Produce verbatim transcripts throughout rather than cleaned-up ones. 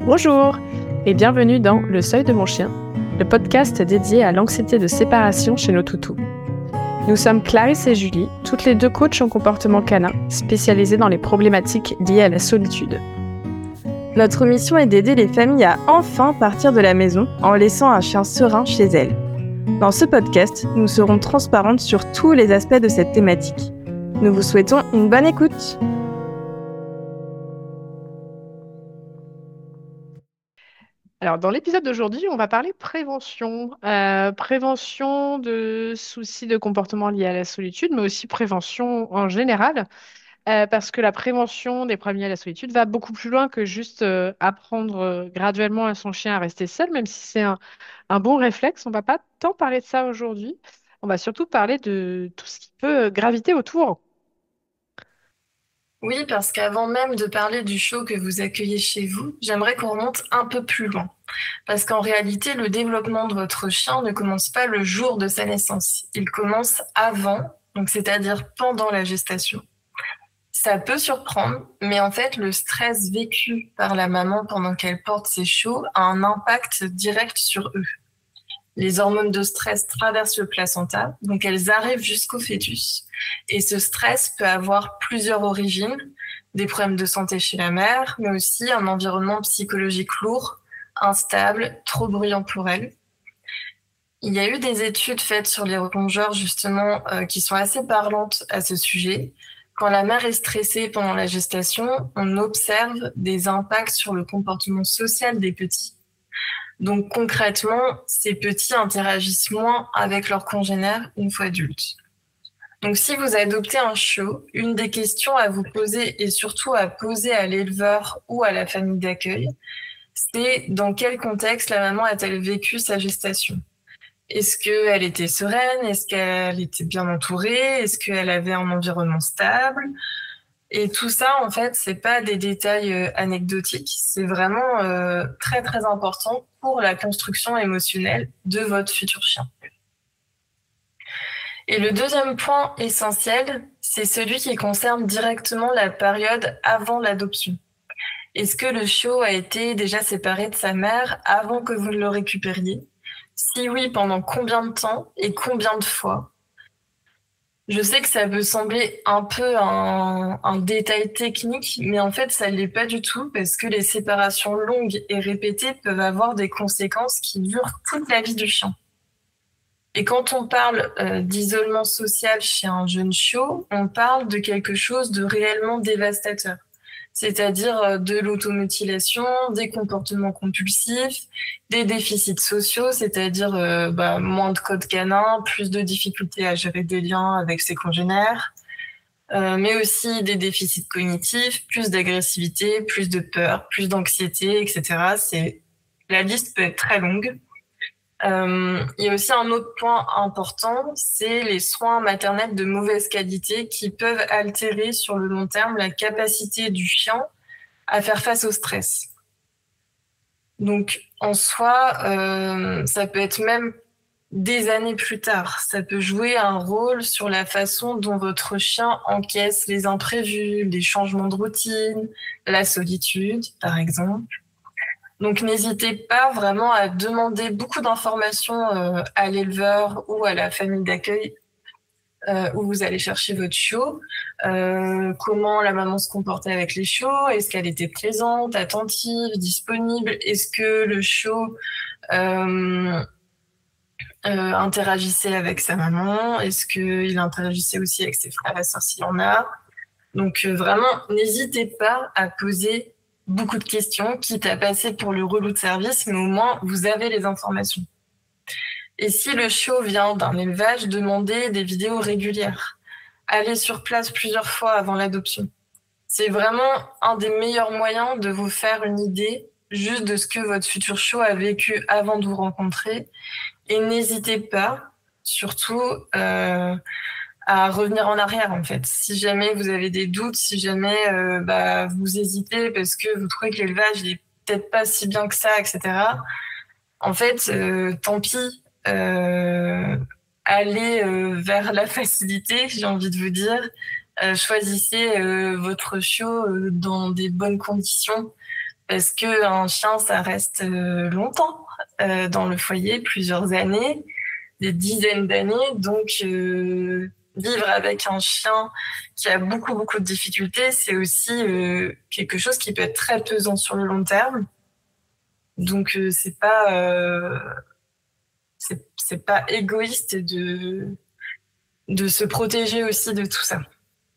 Bonjour et bienvenue dans Le Seuil de mon chien, le podcast dédié à l'anxiété de séparation chez nos toutous. Nous sommes Clarisse et Julie, toutes les deux coachs en comportement canin, spécialisées dans les problématiques liées à la solitude. Notre mission est d'aider les familles à enfin partir de la maison en laissant un chien serein chez elles. Dans ce podcast, nous serons transparentes sur tous les aspects de cette thématique. Nous vous souhaitons une bonne écoute. Alors, dans l'épisode d'aujourd'hui, on va parler prévention. Euh, prévention de soucis de comportement liés à la solitude, mais aussi prévention en général. Euh, parce que la prévention des problèmes liés à la solitude va beaucoup plus loin que juste euh, apprendre euh, graduellement à son chien à rester seul, même si c'est un, un bon réflexe. On va pas tant parler de ça aujourd'hui. On va surtout parler de tout ce qui peut euh, graviter autour. Oui, parce qu'avant même de parler du show que vous accueillez chez vous, j'aimerais qu'on remonte un peu plus loin. Parce qu'en réalité, le développement de votre chien ne commence pas le jour de sa naissance. Il commence avant, donc c'est-à-dire pendant la gestation. Ça peut surprendre, mais en fait, le stress vécu par la maman pendant qu'elle porte ses chiots a un impact direct sur eux. Les hormones de stress traversent le placenta, donc elles arrivent jusqu'au fœtus. Et ce stress peut avoir plusieurs origines, des problèmes de santé chez la mère, mais aussi un environnement psychologique lourd, instable, trop bruyant pour elle. Il y a eu des études faites sur les rongeurs, justement, euh, qui sont assez parlantes à ce sujet. Quand la mère est stressée pendant la gestation, on observe des impacts sur le comportement social des petits. Donc concrètement, ces petits interagissent moins avec leurs congénères une fois adultes. Donc si vous adoptez un chiot, une des questions à vous poser et surtout à poser à l'éleveur ou à la famille d'accueil, c'est dans quel contexte la maman a-t-elle vécu sa gestation ? Est-ce qu'elle était sereine ? Est-ce qu'elle était bien entourée ? Est-ce qu'elle avait un environnement stable ? Et tout ça, en fait, c'est pas des détails euh, anecdotiques, c'est vraiment euh, très très important pour la construction émotionnelle de votre futur chien. Et le deuxième point essentiel, c'est celui qui concerne directement la période avant l'adoption. Est-ce que le chiot a été déjà séparé de sa mère avant que vous le récupériez ? Si oui, pendant combien de temps et combien de fois ? Je sais que ça peut sembler un peu un, un détail technique, mais en fait, ça ne l'est pas du tout parce que les séparations longues et répétées peuvent avoir des conséquences qui durent toute la vie du chien. Et quand on parle euh, d'isolement social chez un jeune chiot, on parle de quelque chose de réellement dévastateur. C'est-à-dire de l'automutilation, des comportements compulsifs, des déficits sociaux, c'est-à-dire euh, bah, moins de code canin, plus de difficultés à gérer des liens avec ses congénères, euh, mais aussi des déficits cognitifs, plus d'agressivité, plus de peur, plus d'anxiété, et cetera. C'est... La liste peut être très longue. Euh, il y a aussi un autre point important, c'est les soins maternels de mauvaise qualité qui peuvent altérer sur le long terme la capacité du chien à faire face au stress. Donc, en soi, euh, ça peut être même des années plus tard. Ça peut jouer un rôle sur la façon dont votre chien encaisse les imprévus, les changements de routine, la solitude, par exemple. Donc, n'hésitez pas vraiment à demander beaucoup d'informations euh, à l'éleveur ou à la famille d'accueil euh, où vous allez chercher votre chiot. Euh, comment la maman se comportait avec les chiots ? Est-ce qu'elle était présente, attentive, disponible ? Est-ce que le chiot euh, euh, interagissait avec sa maman ? Est-ce qu'il interagissait aussi avec ses frères et sœurs s'il y en a ? Donc, euh, vraiment, n'hésitez pas à poser beaucoup de questions, quitte à passer pour le relou de service, mais au moins, vous avez les informations. Et si le chiot vient d'un élevage, demandez des vidéos régulières. Allez sur place plusieurs fois avant l'adoption. C'est vraiment un des meilleurs moyens de vous faire une idée juste de ce que votre futur chiot a vécu avant de vous rencontrer. Et n'hésitez pas, surtout, euh, à revenir en arrière, en fait. Si jamais vous avez des doutes, si jamais euh, bah, vous hésitez parce que vous trouvez que l'élevage n'est peut-être pas si bien que ça, et cetera. En fait, euh, tant pis. Euh, allez euh, vers la facilité, j'ai envie de vous dire. Euh, choisissez euh, votre chiot euh, dans des bonnes conditions parce qu'un chien, ça reste euh, longtemps euh, dans le foyer, plusieurs années, des dizaines d'années. Donc, euh, vivre avec un chien qui a beaucoup, beaucoup de difficultés, c'est aussi euh, quelque chose qui peut être très pesant sur le long terme. Donc, euh, c'est pas, euh, c'est, c'est pas égoïste de, de se protéger aussi de tout ça.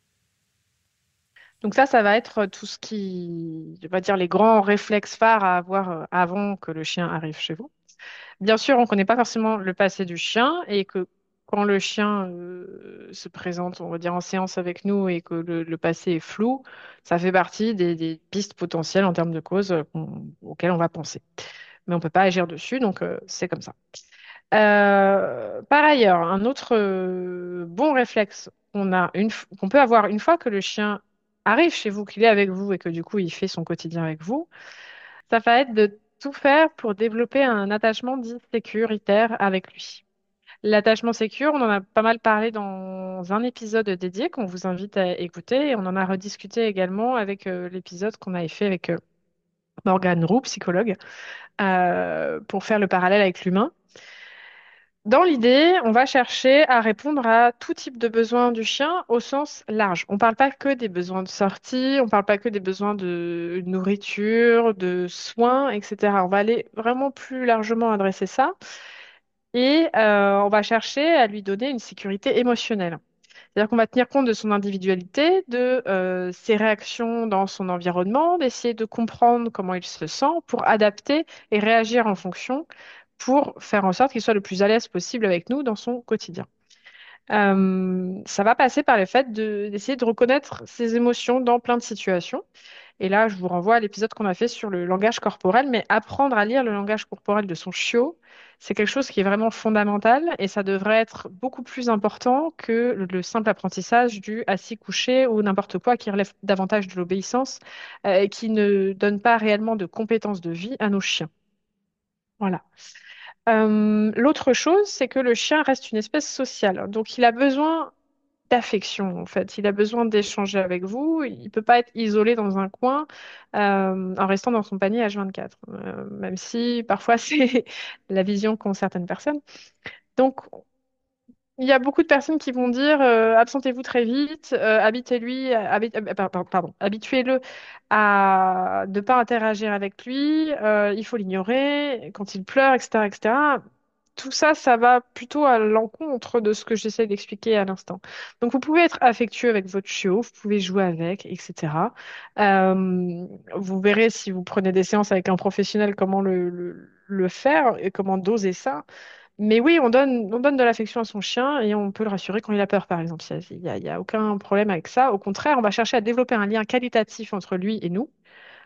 Donc ça, ça va être tout ce qui, je vais dire, les grands réflexes phares à avoir euh, avant que le chien arrive chez vous. Bien sûr, on ne connaît pas forcément le passé du chien et que quand le chien euh, se présente, on va dire, en séance avec nous et que le, le passé est flou, ça fait partie des, des pistes potentielles en termes de causes euh, qu'on- auxquelles on va penser. Mais on ne peut pas agir dessus, donc euh, c'est comme ça. Euh, par ailleurs, un autre euh, bon réflexe qu'on a une, f- qu'on peut avoir une fois que le chien arrive chez vous, qu'il est avec vous et que du coup il fait son quotidien avec vous, ça va être de tout faire pour développer un attachement dit sécuritaire avec lui. L'attachement sécure, on en a pas mal parlé dans un épisode dédié qu'on vous invite à écouter et on en a rediscuté également avec euh, l'épisode qu'on avait fait avec euh, Morgane Roux, psychologue, euh, pour faire le parallèle avec l'humain. Dans l'idée, on va chercher à répondre à tout type de besoins du chien au sens large. On ne parle pas que des besoins de sortie, on ne parle pas que des besoins de nourriture, de soins, et cetera. On va aller vraiment plus largement adresser ça et euh, on va chercher à lui donner une sécurité émotionnelle. C'est-à-dire qu'on va tenir compte de son individualité, de euh, ses réactions dans son environnement, d'essayer de comprendre comment il se sent pour adapter et réagir en fonction pour faire en sorte qu'il soit le plus à l'aise possible avec nous dans son quotidien. Euh, ça va passer par le fait de- d'essayer de reconnaître ses émotions dans plein de situations. Et là, je vous renvoie à l'épisode qu'on a fait sur le langage corporel, mais apprendre à lire le langage corporel de son chiot, c'est quelque chose qui est vraiment fondamental et ça devrait être beaucoup plus important que le, le simple apprentissage du assis-couché ou n'importe quoi qui relève davantage de l'obéissance euh, et qui ne donne pas réellement de compétences de vie à nos chiens. Voilà. Euh, l'autre chose, c'est que le chien reste une espèce sociale. Donc, il a besoin d'affection, en fait. Il a besoin d'échanger avec vous. Il ne peut pas être isolé dans un coin euh, en restant dans son panier H vingt-quatre, euh, même si parfois c'est la vision qu'ont certaines personnes. Donc, il y a beaucoup de personnes qui vont dire euh, absentez-vous très vite, euh, habitez-lui, habi- euh, par- par- pardon, habituez-le à ne pas interagir avec lui, euh, il faut l'ignorer quand il pleure, et cetera, et cetera. Tout ça, ça va plutôt à l'encontre de ce que j'essaie d'expliquer à l'instant. Donc, vous pouvez être affectueux avec votre chiot, vous pouvez jouer avec, et cetera. Euh, vous verrez si vous prenez des séances avec un professionnel comment le, le le faire et comment doser ça. Mais oui, on donne, on donne de l'affection à son chien et on peut le rassurer quand il a peur, par exemple. Il n'y a, il y a aucun problème avec ça. Au contraire, on va chercher à développer un lien qualitatif entre lui et nous.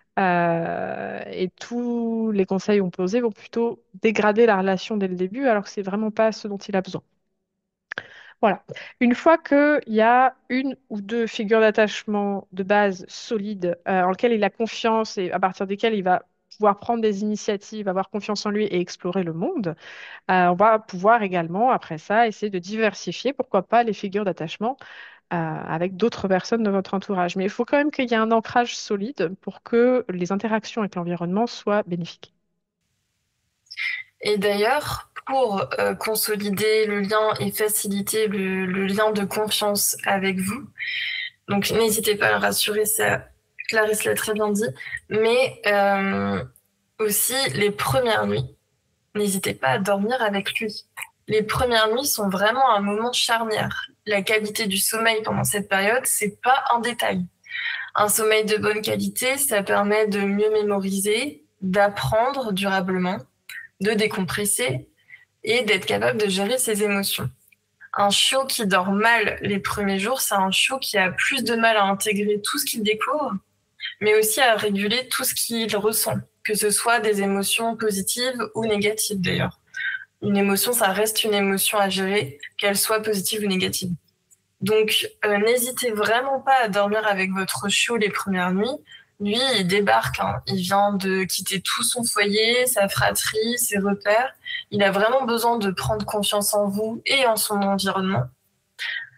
Euh, et tous les conseils qu'on posés vont plutôt dégrader la relation dès le début, alors que c'est vraiment pas ce dont il a besoin. Voilà. Une fois qu'il y a une ou deux figures d'attachement de base solides euh, en lesquelles il a confiance et à partir desquelles il va pouvoir prendre des initiatives, avoir confiance en lui et explorer le monde, euh, on va pouvoir également, après ça, essayer de diversifier, pourquoi pas, les figures d'attachement euh, avec d'autres personnes de votre entourage. Mais il faut quand même qu'il y ait un ancrage solide pour que les interactions avec l'environnement soient bénéfiques. Et d'ailleurs, pour euh, consolider le lien et faciliter le, le lien de confiance avec vous, donc n'hésitez pas à le rassurer, ça, Clarisse l'a très bien dit, mais euh, aussi les premières nuits, n'hésitez pas à dormir avec lui. Les premières nuits sont vraiment un moment charnière. La qualité du sommeil pendant cette période, c'est pas un détail. Un sommeil de bonne qualité, ça permet de mieux mémoriser, d'apprendre durablement, de décompresser et d'être capable de gérer ses émotions. Un chiot qui dort mal les premiers jours, c'est un chiot qui a plus de mal à intégrer tout ce qu'il découvre, mais aussi à réguler tout ce qu'il ressent, que ce soit des émotions positives ou négatives d'ailleurs. Une émotion, ça reste une émotion à gérer, qu'elle soit positive ou négative. Donc, euh, n'hésitez vraiment pas à dormir avec votre chiot les premières nuits. Lui, il débarque, hein. Il vient de quitter tout son foyer, sa fratrie, ses repères. Il a vraiment besoin de prendre confiance en vous et en son environnement.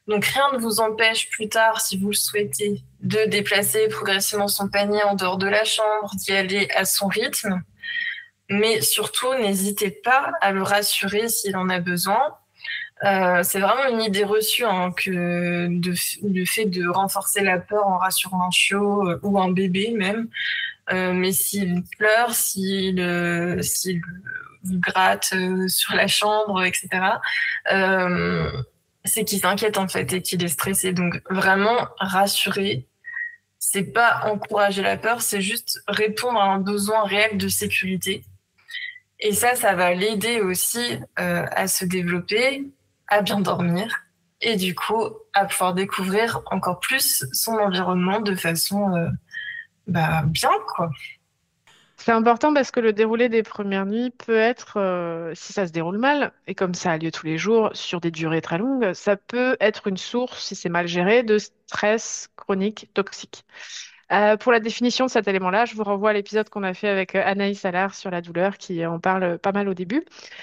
Donc rien ne vous empêche plus tard, si vous le souhaitez, de déplacer progressivement son panier en dehors de la chambre, d'y aller à son rythme. Mais surtout, n'hésitez pas à le rassurer s'il en a besoin. Euh, c'est vraiment une idée reçue hein, que de, le fait de renforcer la peur en rassurant un chiot euh, ou un bébé même. Euh, mais s'il pleure, s'il, euh, s'il vous gratte euh, sur la chambre, et cetera, euh, c'est qu'il s'inquiète en fait et qu'il est stressé. Donc vraiment rassurer, c'est pas encourager la peur, c'est juste répondre à un besoin réel de sécurité. Et ça, ça va l'aider aussi euh, à se développer, à bien dormir et du coup à pouvoir découvrir encore plus son environnement de façon euh, bah, bien quoi. C'est important parce que le déroulé des premières nuits peut être, euh, si ça se déroule mal, et comme ça a lieu tous les jours sur des durées très longues, ça peut être une source, si c'est mal géré, de stress chronique toxique. Euh, pour la définition de cet élément-là, je vous renvoie à l'épisode qu'on a fait avec euh, Anaïs Allard sur la douleur, qui en parle pas mal au début,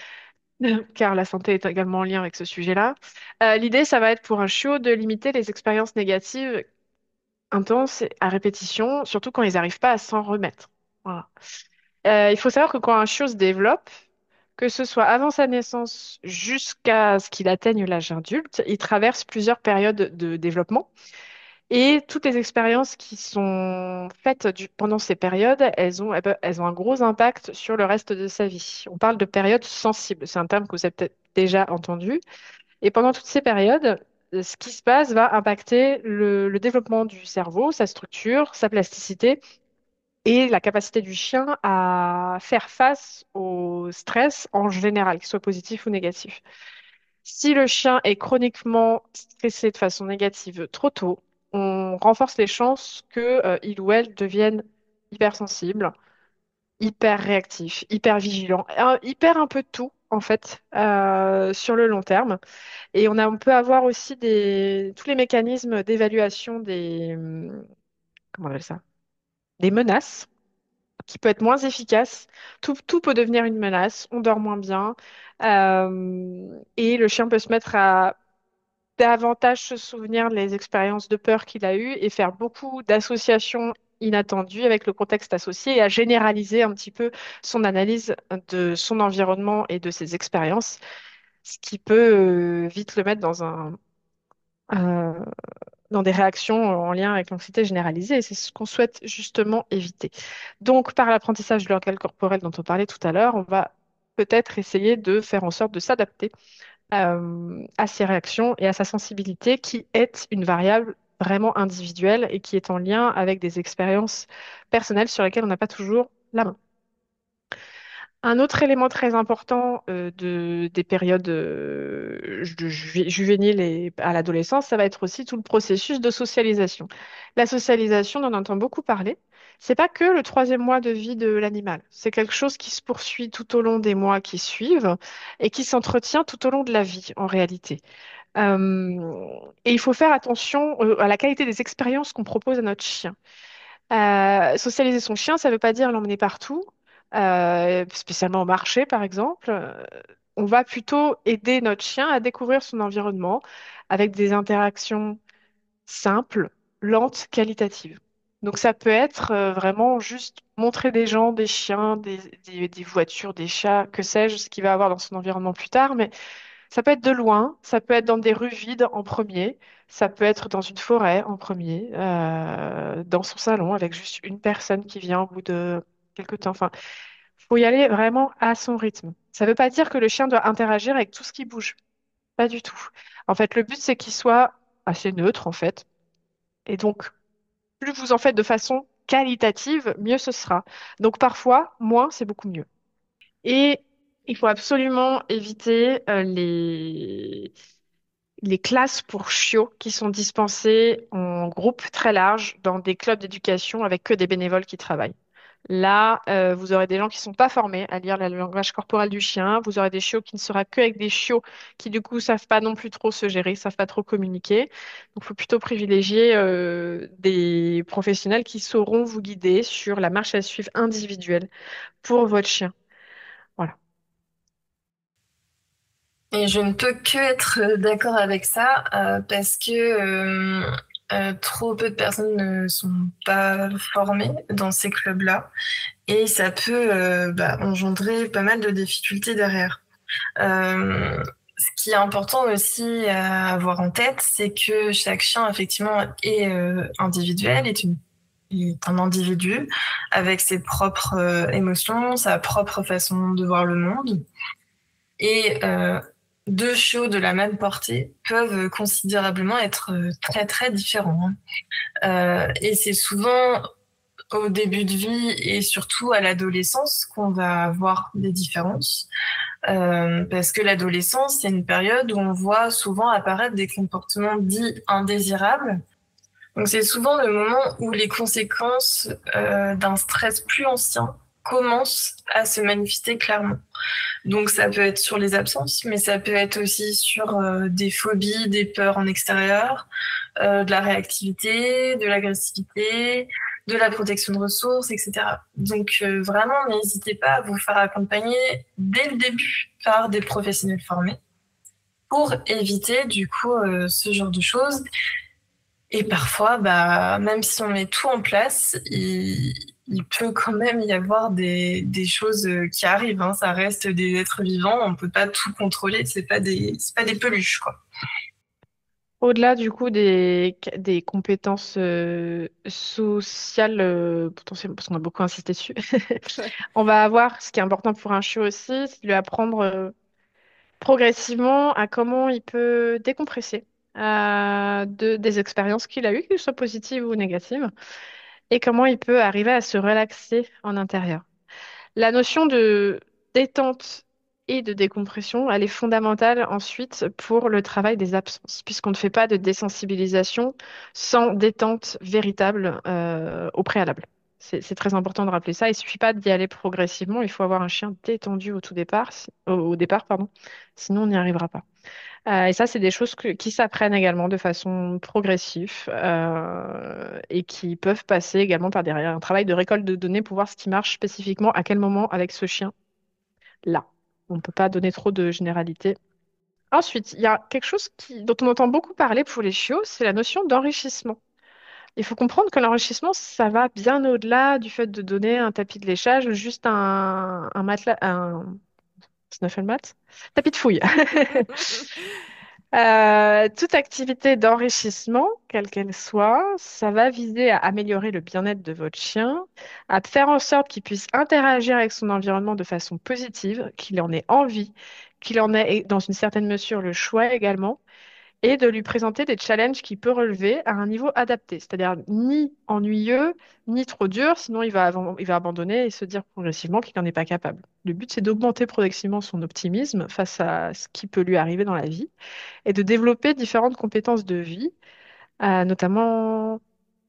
car la santé est également en lien avec ce sujet-là. Euh, l'idée, ça va être pour un chiot de limiter les expériences négatives intenses à répétition, surtout quand ils n'arrivent pas à s'en remettre. Voilà. Euh, il faut savoir que quand un chiot se développe, que ce soit avant sa naissance jusqu'à ce qu'il atteigne l'âge adulte, il traverse plusieurs périodes de développement. Et toutes les expériences qui sont faites du- pendant ces périodes, elles ont, elles peuvent- elles ont un gros impact sur le reste de sa vie. On parle de périodes sensibles. C'est un terme que vous avez peut-être déjà entendu. Et pendant toutes ces périodes, euh, ce qui se passe va impacter le, le développement du cerveau, sa structure, sa plasticité et la capacité du chien à faire face au stress en général, qu'il soit positif ou négatif. Si le chien est chroniquement stressé de façon négative trop tôt, on renforce les chances que, euh, il ou elle devienne hypersensible, hyper réactif, hyper vigilant, un- hyper un peu de tout, en fait, euh, sur le long terme. Et on a, on peut avoir aussi des, tous les mécanismes d'évaluation des, hum, comment on appelle ça? Des menaces qui peut être moins efficace. Tout, tout peut devenir une menace, on dort moins bien, euh, et le chien peut se mettre à davantage se souvenir des expériences de peur qu'il a eues et faire beaucoup d'associations inattendues avec le contexte associé et à généraliser un petit peu son analyse de son environnement et de ses expériences, ce qui peut euh, vite le mettre dans un, euh, dans des réactions en lien avec l'anxiété généralisée, et c'est ce qu'on souhaite justement éviter. Donc, par l'apprentissage de l'organe corporel dont on parlait tout à l'heure, on va peut-être essayer de faire en sorte de s'adapter euh, à ses réactions et à sa sensibilité, qui est une variable vraiment individuelle et qui est en lien avec des expériences personnelles sur lesquelles on n'a pas toujours la main. Un autre élément très important euh, de, des périodes euh, de ju- juvéniles et à l'adolescence, ça va être aussi tout le processus de socialisation. La socialisation, on en entend beaucoup parler. C'est pas que le troisième mois de vie de l'animal. C'est quelque chose qui se poursuit tout au long des mois qui suivent et qui s'entretient tout au long de la vie, en réalité. Euh, et il faut faire attention euh, à la qualité des expériences qu'on propose à notre chien. Euh, socialiser son chien, ça ne veut pas dire l'emmener partout, euh, spécialement au marché, par exemple. Euh, On va plutôt aider notre chien à découvrir son environnement avec des interactions simples, lentes, qualitatives. Donc ça peut être euh, vraiment juste montrer des gens, des chiens, des, des- des voitures, des chats, que sais-je, ce qu'il va avoir dans son environnement plus tard, mais ça peut être de loin, ça peut être dans des rues vides en premier, ça peut être dans une forêt en premier, euh, dans son salon avec juste une personne qui vient au bout de quelques temps. Enfin, faut y aller vraiment à son rythme. Ça ne veut pas dire que le chien doit interagir avec tout ce qui bouge, pas du tout. En fait, le but c'est qu'il soit assez neutre en fait, et donc plus vous en faites de façon qualitative, mieux ce sera. Donc parfois, moins c'est beaucoup mieux. Et il faut absolument éviter euh, les les classes pour chiots qui sont dispensées en groupe très large dans des clubs d'éducation avec que des bénévoles qui travaillent. Là, euh, vous aurez des gens qui ne sont pas formés à lire le langage corporel du chien. Vous aurez des chiots qui ne sera que avec des chiots qui, du coup, savent pas non plus trop se gérer, savent pas trop communiquer. Donc, il faut plutôt privilégier euh, des professionnels qui sauront vous guider sur la marche à suivre individuelle pour votre chien. Voilà. Et je ne peux que être d'accord avec ça euh, parce que euh, euh, trop peu de personnes ne sont pas formées dans ces clubs-là et ça peut euh, bah, engendrer pas mal de difficultés derrière. Euh, ce qui est important aussi à avoir en tête, c'est que chaque chien, effectivement, est euh, individuel, est, une, est un individu avec ses propres euh, émotions, sa propre façon de voir le monde. Et euh, deux chiots de la même portée peuvent considérablement être euh, très, très différents. Euh, et c'est souvent au début de vie et surtout à l'adolescence qu'on va avoir des différences. Euh, parce que l'adolescence, c'est une période où on voit souvent apparaître des comportements dits indésirables. Donc c'est souvent le moment où les conséquences euh, d'un stress plus ancien commencent à se manifester clairement. Donc ça peut être sur les absences, mais ça peut être aussi sur euh, des phobies, des peurs en extérieur, euh, de la réactivité, de l'agressivité, de la protection de ressources, et cetera. Donc euh, vraiment, n'hésitez pas à vous faire accompagner dès le début par des professionnels formés pour éviter du coup euh, ce genre de choses. Et parfois, bah, même si on met tout en place, il, il peut quand même y avoir des, des choses qui arrivent. Hein. Ça reste des êtres vivants, on peut pas tout contrôler. C'est pas des, c'est pas des peluches, quoi. Au-delà du coup des, des compétences euh, sociales, euh, potentiellement, parce qu'on a beaucoup insisté dessus, on va avoir ce qui est important pour un chiot aussi, c'est de lui apprendre euh, progressivement à comment il peut décompresser euh, de, des expériences qu'il a eues, qu'elles soient positives ou négatives, et comment il peut arriver à se relaxer en intérieur. La notion de détente et de décompression, elle est fondamentale ensuite pour le travail des absences, puisqu'on ne fait pas de désensibilisation sans détente véritable euh, au préalable. C'est c'est très important de rappeler ça. Il ne suffit pas d'y aller progressivement. Il faut avoir un chien détendu au tout départ, si- au, au départ, pardon. Sinon, on n'y arrivera pas. Euh, et ça, c'est des choses que- qui s'apprennent également de façon progressive euh, et qui peuvent passer également par derrière un travail de récolte de données pour voir ce qui marche spécifiquement à quel moment avec ce chien-là. On ne peut pas donner trop de généralité. Ensuite, il y a quelque chose qui- dont on entend beaucoup parler pour les chiots, c'est la notion d'enrichissement. Il faut comprendre que l'enrichissement, ça va bien au-delà du fait de donner un tapis de léchage, juste un, un matelas, un snuffle mat, tapis de fouille. Euh, toute activité d'enrichissement, quelle qu'elle soit, ça va viser à améliorer le bien-être de votre chien, à faire en sorte qu'il puisse interagir avec son environnement de façon positive, qu'il en ait envie, qu'il en ait dans une certaine mesure le choix également, et de lui présenter des challenges qu'il peut relever à un niveau adapté, c'est-à-dire ni ennuyeux, ni trop dur, sinon il va, avan- il va abandonner et se dire progressivement qu'il n'en est pas capable. Le but, c'est d'augmenter progressivement son optimisme face à ce qui peut lui arriver dans la vie et de développer différentes compétences de vie, euh, notamment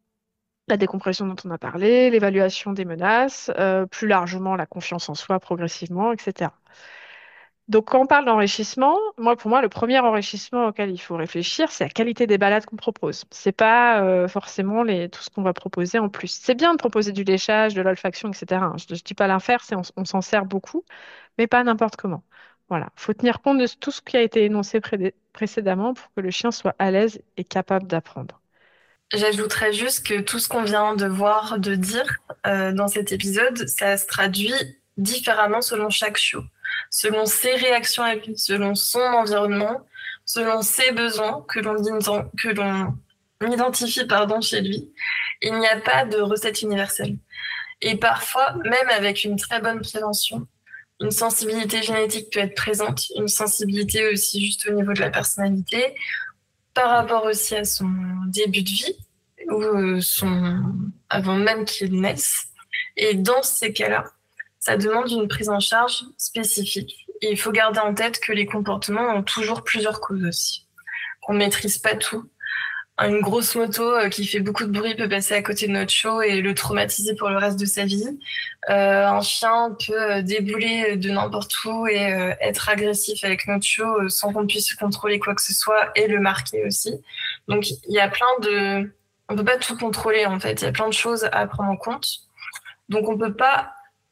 la décompression dont on a parlé, l'évaluation des menaces, euh, plus largement la confiance en soi progressivement, et cetera. Donc, quand on parle d'enrichissement, moi, pour moi, le premier enrichissement auquel il faut réfléchir, c'est la qualité des balades qu'on propose. C'est pas euh, forcément les, tout ce qu'on va proposer en plus. C'est bien de proposer du léchage, de l'olfaction, et cetera, hein. Je ne dis pas l'inverse, c'est- on, on s'en sert beaucoup, mais pas n'importe comment. Voilà, faut tenir compte de tout ce qui a été énoncé pré- précédemment pour que le chien soit à l'aise et capable d'apprendre. J'ajouterais juste que tout ce qu'on vient de voir, de dire euh, dans cet épisode, ça se traduit différemment selon chaque chiot, selon ses réactions à lui, selon son environnement, selon ses besoins que l'on ident- que l'on identifie pardon, chez lui. Il n'y a pas de recette universelle. Et parfois, même avec une très bonne prévention, une sensibilité génétique peut être présente, une sensibilité aussi juste au niveau de la personnalité, par rapport aussi à son début de vie, ou euh, son... avant même qu'il naisse. Et dans ces cas-là, ça demande une prise en charge spécifique. Et il faut garder en tête que les comportements ont toujours plusieurs causes aussi. On ne maîtrise pas tout. Une grosse moto euh, qui fait beaucoup de bruit peut passer à côté de notre chiot et le traumatiser pour le reste de sa vie. Euh, un chien peut euh, débouler de n'importe où et euh, être agressif avec notre chiot euh, sans qu'on puisse contrôler quoi que ce soit et le marquer aussi. Donc il y a plein de... On peut pas tout contrôler en fait. Il y a plein de choses à prendre en compte. Donc on peut pas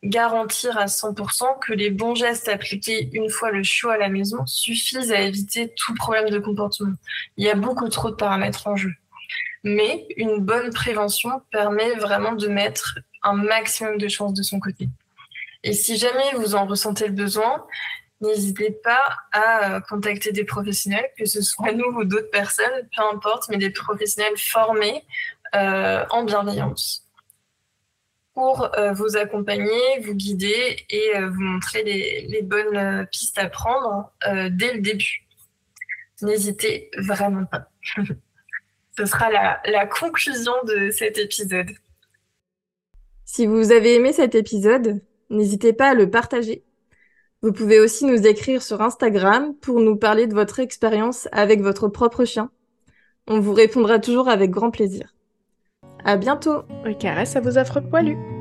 garantir à cent pour cent que les bons gestes appliqués une fois le chiot à la maison suffisent à éviter tout problème de comportement. Il y a beaucoup trop de paramètres en jeu. Mais une bonne prévention permet vraiment de mettre un maximum de chances de son côté. Et si jamais vous en ressentez le besoin, n'hésitez pas à contacter des professionnels, que ce soit nous ou d'autres personnes, peu importe, mais des professionnels formés euh, en bienveillance pour euh, vous accompagner, vous guider et euh, vous montrer les, les bonnes euh, pistes à prendre euh, dès le début. N'hésitez vraiment pas. Ce sera la, la conclusion de cet épisode. Si vous avez aimé cet épisode, n'hésitez pas à le partager. Vous pouvez aussi nous écrire sur Instagram pour nous parler de votre expérience avec votre propre chien. On vous répondra toujours avec grand plaisir. À bientôt! Et caresse à vos affreux poilus.